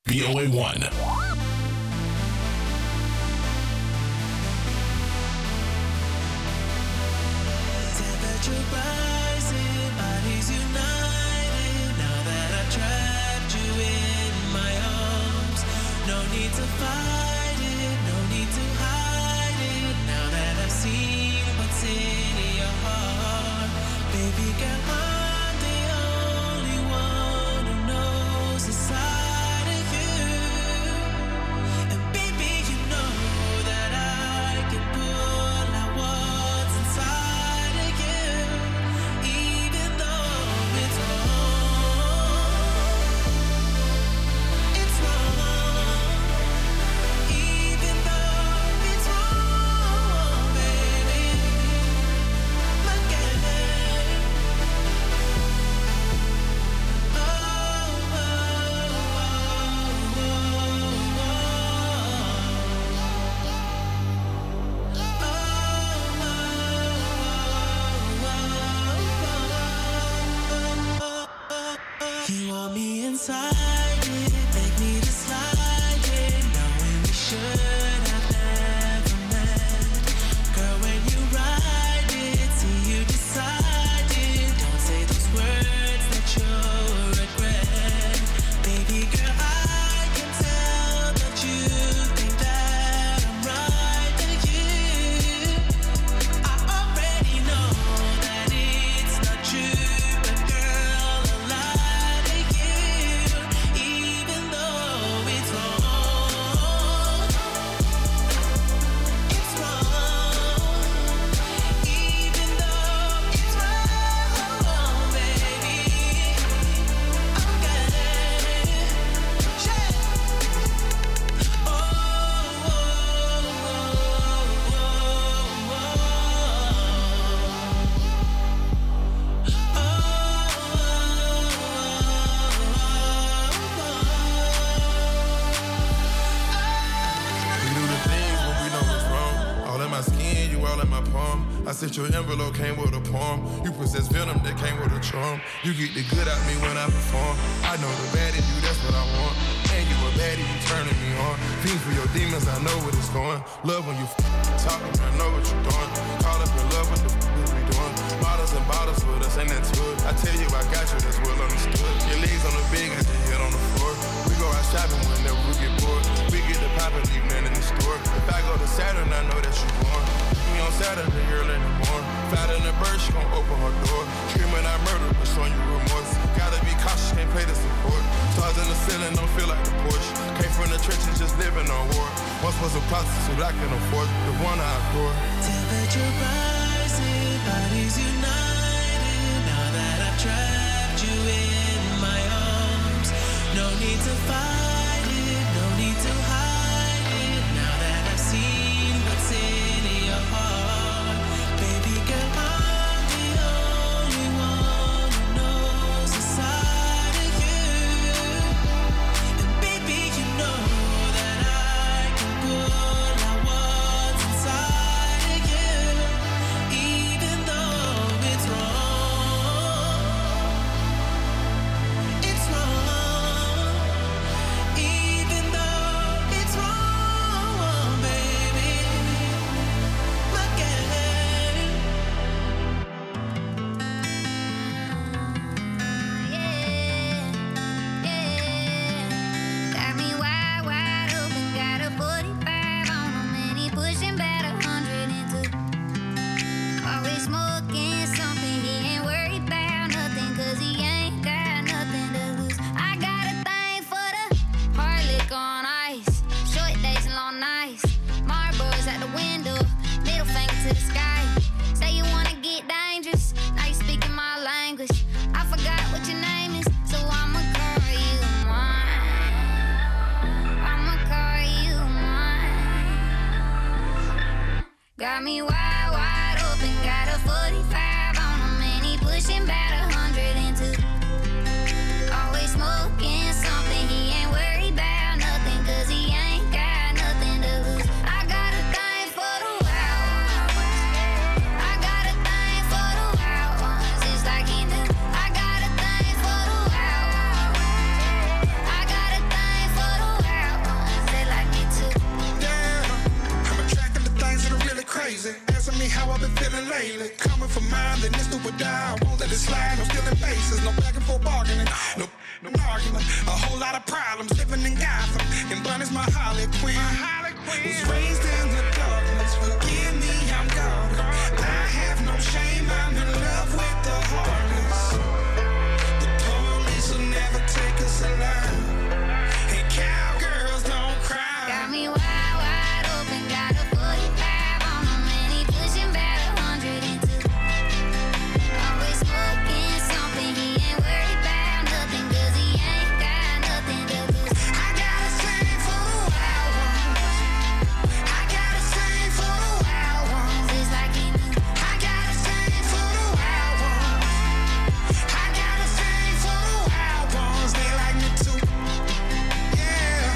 VOA1. Since your envelope came with a poem, you possess venom that came with a charm. You get the good out me when I perform. I know the bad in you, that's what I want. And you a baddie, you turning me on. Fiends for your demons, I know what it's going. Love when you talking, I know what you're doing. Caught up in love with the we doing. Bottles and bottles with us, ain't that to it. I tell you I got you, that's well understood. Your legs on the bed, got your head on the floor. We go out shopping whenever we get bored. We get the pop and leave nothing in the store. If I go to Saturn, I know that you born. On Saturday, early in the morning. Fat in the bird, she gon' open her door. Screaming I murder, but showing you remorse. Gotta be cautious, can't pay the support. Stars in the ceiling, don't feel like the Porsche. Came from the trenches, just living on war. Once was a prostitute, I can afford the one I adore. Temperature rising, bodies united. Now that I've trapped you in my arms, no need to fight it, no need to hide it. Now that I've seen what's in your heart, baby girl, I'm the only one who knows the side of you. And baby, you know that I can pull out what's inside of you, even though it's wrong. It's wrong, even though it's wrong, baby. Look at it. Got me wide open, got a 45 on him, and he pushing about 100 into. Always smoking something, he ain't worried about nothing, 'cause he ain't got nothing to lose. I got a thing for the hard lick on ice, short days and long nights, Marlboros at the window, middle finger to the sky. Say you wanna get dangerous, now you speaking my language. I forgot what your name is, so I'ma call you mine. I'ma call you mine. Got me wide open, got a 45 on him, and he pushing about 100 into. Always smoking something, he ain't worried about nothing, 'cause he ain't got nothing to lose. I got a thing for the wild ones. I got a thing for the wild ones, it's like he knew. I got a thing for the wild ones. I got a thing for the how I've been feeling lately. Coming for mine, then it's stupid down. Won't let it slide, no stealing faces, no back and forth bargaining, no argument. A whole lot of problems living in Gotham. And Bunny's my Harley Quinn. Was raised in the darkness, forgive me, I'm gone. I have no shame, I'm in love with the heartless. The police will never take us alive. Hey, cowgirls don't cry. Got me wide open, got a 45 on him, and he pushing about 100 into. Always smoking something, he ain't worried about nothing, 'cause he ain't got nothing to lose. I got a sing for the wild ones. I got a sing for the wild ones. It's like he knew. I got a sing for the wild ones. I got a sing for the wild ones. They like me too. Yeah.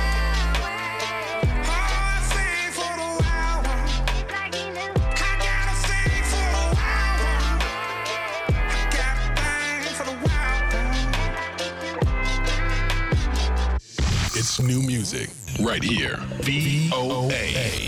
Oh, I sing for the wild ones. It's like he knew. I gotta sing for the wild ones. I got a thing for the wild ones. It's new music right here. VOA.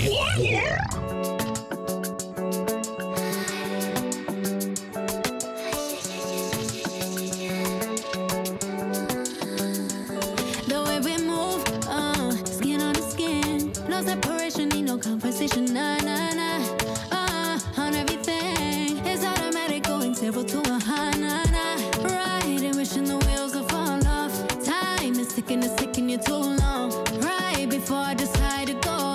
The way we move, skin on the skin. No separation, need no conversation. Nah, nah, nah. On everything. It's automatic, going 0 to 100. Nah, nah. Riding, wishing the wheels will fall off. Time is ticking, it's taking you too long. Right before I decide to go.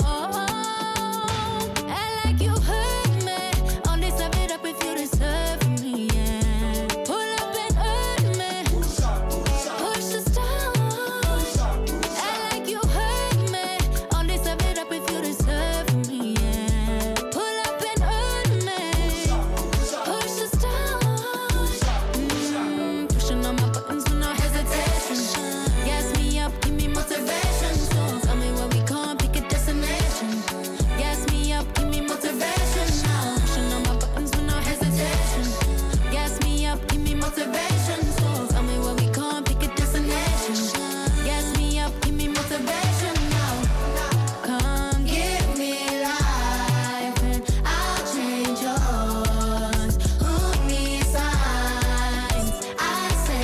And like you heard me, only step it up if you deserve me. Yeah. Pull up and hurt me. Push the stars. And like you heard me, only step it up if you deserve me. Yeah. Pull up and hurt me. Push the stars. Pushing on my buttons with no hesitation. Gas me up, give me motivation. So tell me where we come, pick a destination. Gas me up, give me motivation. Now pushing on my buttons with no hesitation. Gas me up, give me motivation. So tell me where we come, pick a destination. Gas me up, give me motivation. Now come give me life and I'll change yours. Who needs signs? I say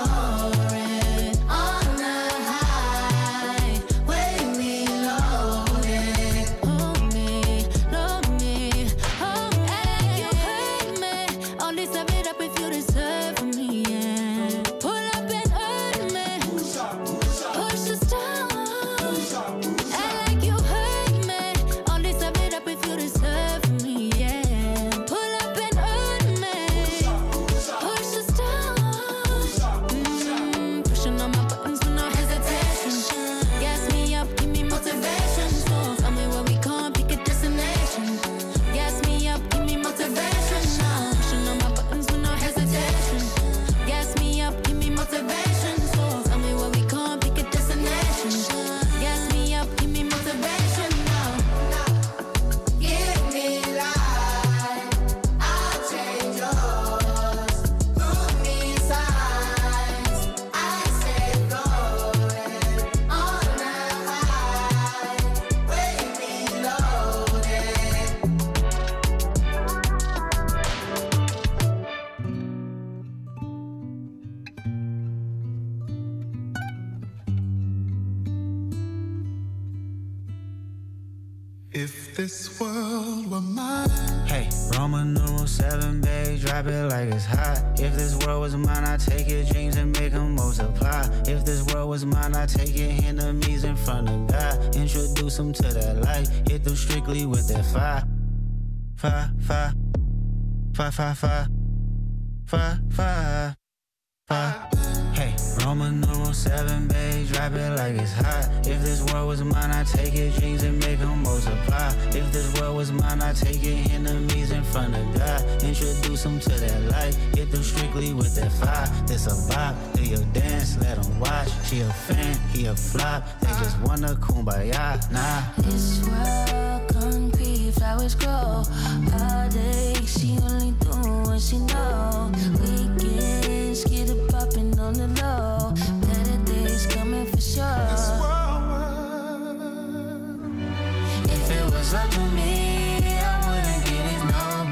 florid on the high. Wait me loaded. Hold me, love me. Oh, and you hurt me. Only step it up if you deserve me. Yeah. Pull up and hurt me. Push the stars. And like you hurt me. Only step it up if you deserve me. Yeah. Pull up and hurt me. Push the stars. Pushing on my buttons with no hesitation. Gas me up, give me motivation. So tell me where we come, pick a destination. Gas me up, give me motivation. Now pushing on my buttons with no hesitation. Gas me up, give me motivation. So tell me where we come, pick a destination. Gas me up, give me motivation. Now give me life, I'll change yours. Who needs signs? I say florid on the high. Wait me loaded. If this world were mine. Hey, Roman numeral 7, babe, drop it like it's hot. If this world was mine, I'd take your dreams and make them multiply. If this world was mine, I'd take your enemies in front of God. Introduce them to that light, hit them strictly with that fire. Fire, fire, fire, fire, fire, fire, fire, fire. Hey, Roman numeral 7, babe, drop it like it's hot. If this world was mine, I'd take your dreams and make them multiply. If this world was mine, I'd take your enemies in front of God. Introduce them to that light, hit them strictly with that fire. This a vibe, do your dance, let them watch. She a fan, he a flop, they just wanna kumbaya, nah. This world concrete, flowers grow all day. She only do what she know. Weekends, get it poppin' on the low. Better days coming for sure. If it was up to me, I wouldn't get it, no.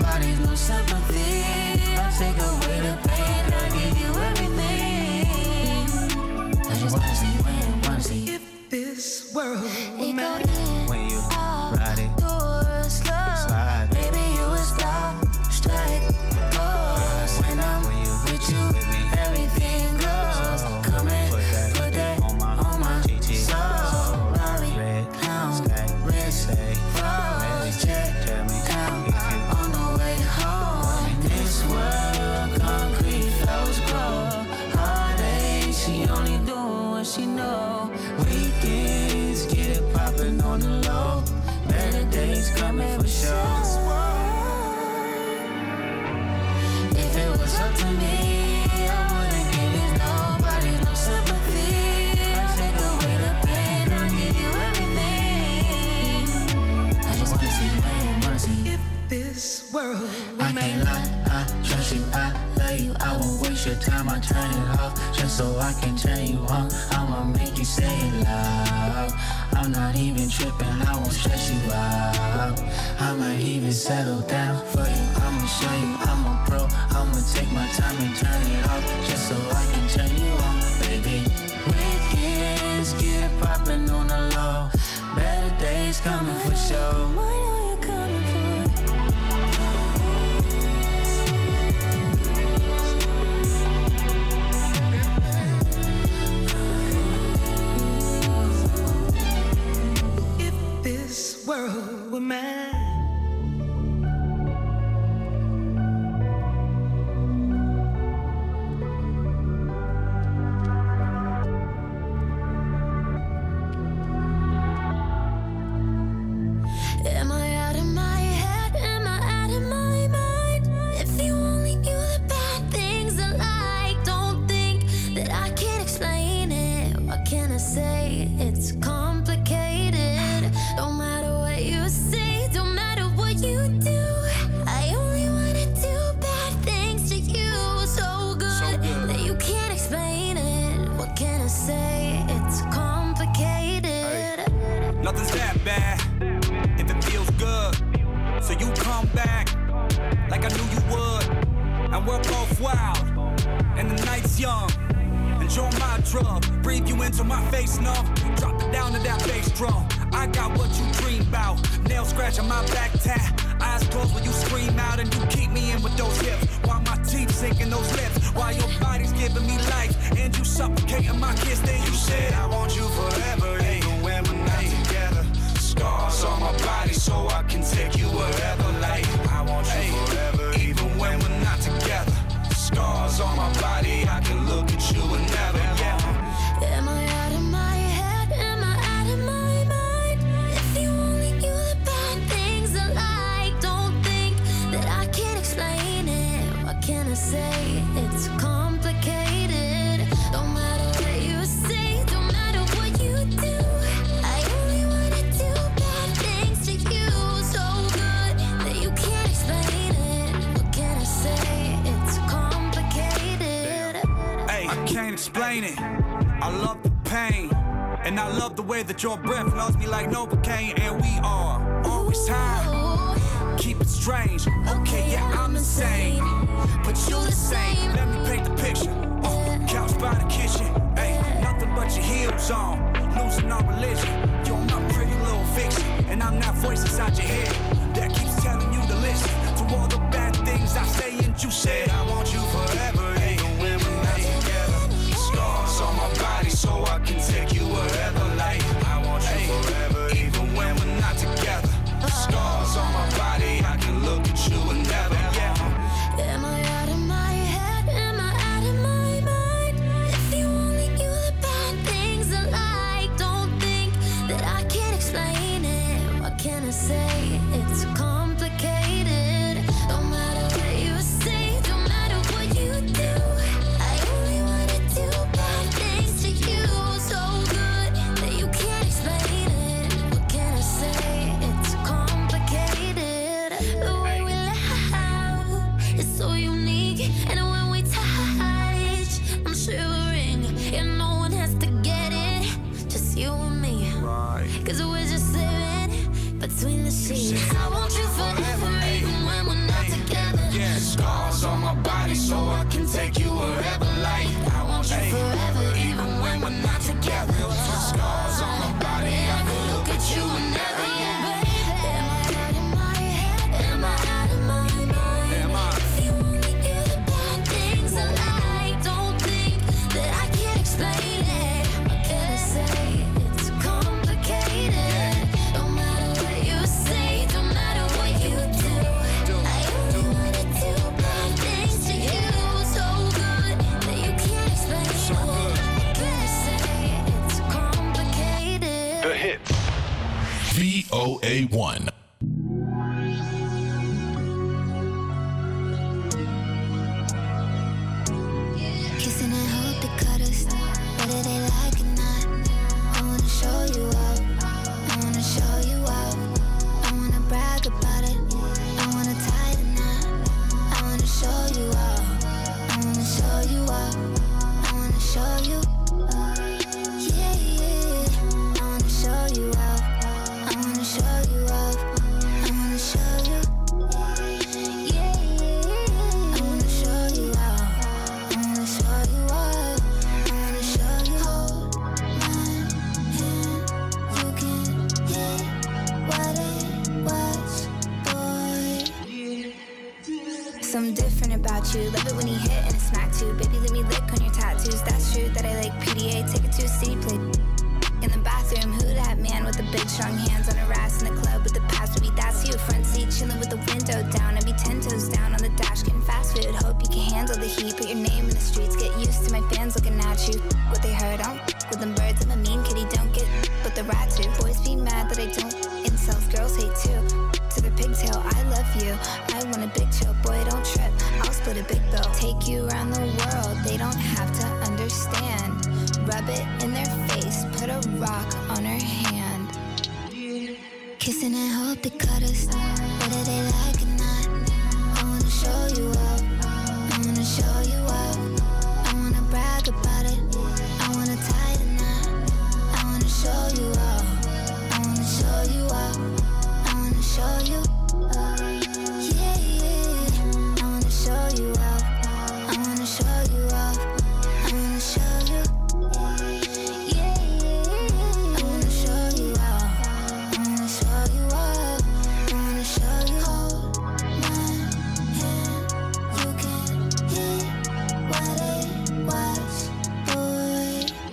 sympathy. I take away the pain, I give you everything. I just wanna see, wanna see. If this world were mine, when you ride it, slide, Maybe you would stop, strike, pause. When I'm with you, everything goes. Come and put that on my GT soul. Rari, red pound, sky, wrist, say, froze, check. tell me Down, if you on the way home. In this world, concrete flows grow. Heartache, she only doing what she know. weekends get it poppin' on the low. Better days coming for sure. If it was up to me, I wouldn't give it nobody no sympathy. I take away the pain, I give you everything. I just wanna see, if this world were I mine, can't lie, I trust you, I love you. I won't waste your time, I turn it off just so I can turn you on. I'ma make you say it loud. I'm not even tripping, I won't stress you out. I might even settle down for you. I'ma show you I'm a pro. I'ma take my time and turn it off just so I can turn you on, baby. Weekends get it poppin' on the low. Better days coming for sure. what are you coming for? if this world were mine. Am I out of my head? Am I out of my mind? If you only knew the bad things I like, don't think that I can't explain it. What can I say? It's complicated. Don't matter what you say, don't matter what you do. I only wanna do bad things to you, so good that you can't explain it. What can I say? It's complicated. Nothing's that bad if it feels good. So you come back like I knew you would. And we're both wild, and the night's young. Enjoy my drug, breathe you into my face, no. Drop it down to that bass drum. I got what you dream about. Nail scratch on my back tat. Eyes closed when you scream out, and you keep me in with those hips. While my teeth sink in those lips. While your body's giving me life, and you suffocating my kiss. Then you said I want you forever, even when we're not together. Scars on my body so I can take you wherever. Like I want you forever, even when we're not together. Scars on my body, I can look at you and never. Am I out of my head? Am I out of my mind? If you only knew the bad things I like, don't think that I can't explain it. What can I say? It's complicated. Don't matter what you say, don't matter what you do. I only wanna do bad things to you, so good that you can't explain it. What can I say? It's complicated. Hey, I can't explain it. I love the pain, and I love the way that your breath knows me like Novocaine. And we are always high. Keep it strange. Okay, yeah, I'm insane, but you the same. Let me paint the picture. Couch by the kitchen. Hey, nothing but your heels on. Losing our religion. You're my pretty little fiction, and I'm that voice inside your head that keeps telling you to listen to all the bad things I say. And you said I want you forever, even when we're not together. Scars on my body so I can take you wherever. Like I want you forever, even when we're not together. Scars on my body, I can look at you and never. Am I out of my head? Am I out of my mind? If you only knew the bad things I like, don't think that I can't explain it. What can I say? It's complicated. Don't matter what you say, don't body so I can take you wherever. Like I want you forever, even when we're not together. Scars on my body, I can look at you and never. Am I out of my mind? Am I? If you only knew the bad things I like, don't think that I can't explain it. What can I say? It's complicated. No matter what you say, no matter what you do, I only wanna do bad things to you. So good that you can't explain it. What can I say? It's complicated. The hits. VOA1. Kissing and hope they cut us, whether they like it or not. I wanna show you up, I wanna show you up. I wanna brag about it, I wanna tie the knot. I wanna show you up, I wanna show you up. I wanna show you, yeah, yeah. I wanna show you up, I wanna show you up. I wanna show you, yeah, yeah. I wanna show you up. I wanna show you up, I wanna show you. Hold my hand, you can hear what it was, boy. Something different about you, love it when you hit and a smack too. Baby, let me lick on your tattoos, that's true that I like PDA. Take it to a city, play in the bathroom. Who that man with the big strong hands on her ass in the club with the past? Baby, that's you. Front seat chilling with the window down. I'd be 10 toes down on the dash getting fast food. Hope you can handle the heat. Put your name in the streets. Get used to my fans looking at you. What they heard, I don't with them birds. I'm a mean kitty, don't get with the rats too. Boys be mad that I don't. Incels, girls hate too. To the pigtail, I love you. I want a big chill, boy, don't trip. I'll split a big bill. Take you around the world. They don't have to understand. Rub it in their face. Put a rock on her hand. Kissing and hope they cut us, whether they like it or not. I wanna show you up, I wanna show you up. I wanna brag about it, I wanna tie the knot. I wanna show you up, I wanna show you up. I wanna show you, yeah, yeah. I wanna show you up, I wanna show you up. I wanna show you, yeah, yeah. I wanna show you up, I wanna show you up. I wanna show you. Hold my hand, you can hear what it was, boy.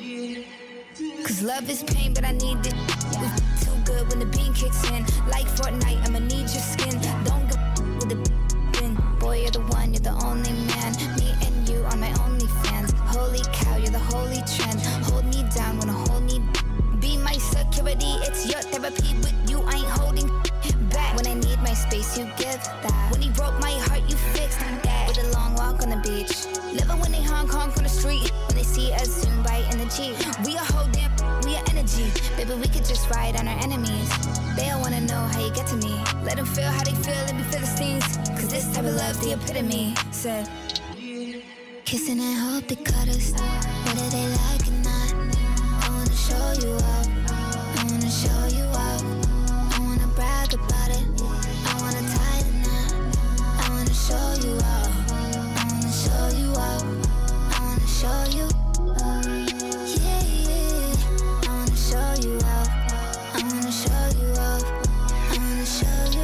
Cause love is pain, but I need it. We too good when the bean kicks in. Like Fortnite, I'ma need your skin. Don't go with the bin. Boy, you're the one, you're the only man. Me and you are my only fans. Holy cow, you're the holy trend. Hold me down, wanna hold me. Be my security, it's your therapy. With you, I ain't holding back. When I need my space, you give that. When he broke my heart, you fixed that. With a long walk on the beach. Love it when they honk on the street. When they see us zoom by in the Jeep. We a whole damn, we a energy. Baby, we could just ride on our enemies. They all wanna know how you get to me. Let them feel how they feel, let me feel the stings. Cause this type of love, the epitome. Said, kissing and hope they cut us, whether they like it or not. I wanna show you up, I wanna show you up. I wanna brag about it, I wanna tie the knot. I wanna show you up, I wanna show you up. I wanna show you, yeah, yeah. I wanna show you up, I wanna show you up. I wanna show you,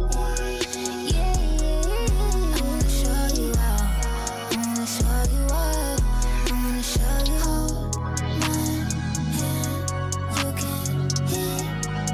yeah, yeah. I wanna show you up, I wanna show you up. I wanna show you. Hold my hand, you can hear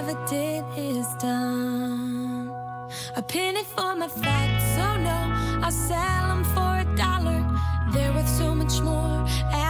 ever did is done. A penny for my facts, oh no, I'll sell them for $1. They're worth so much more.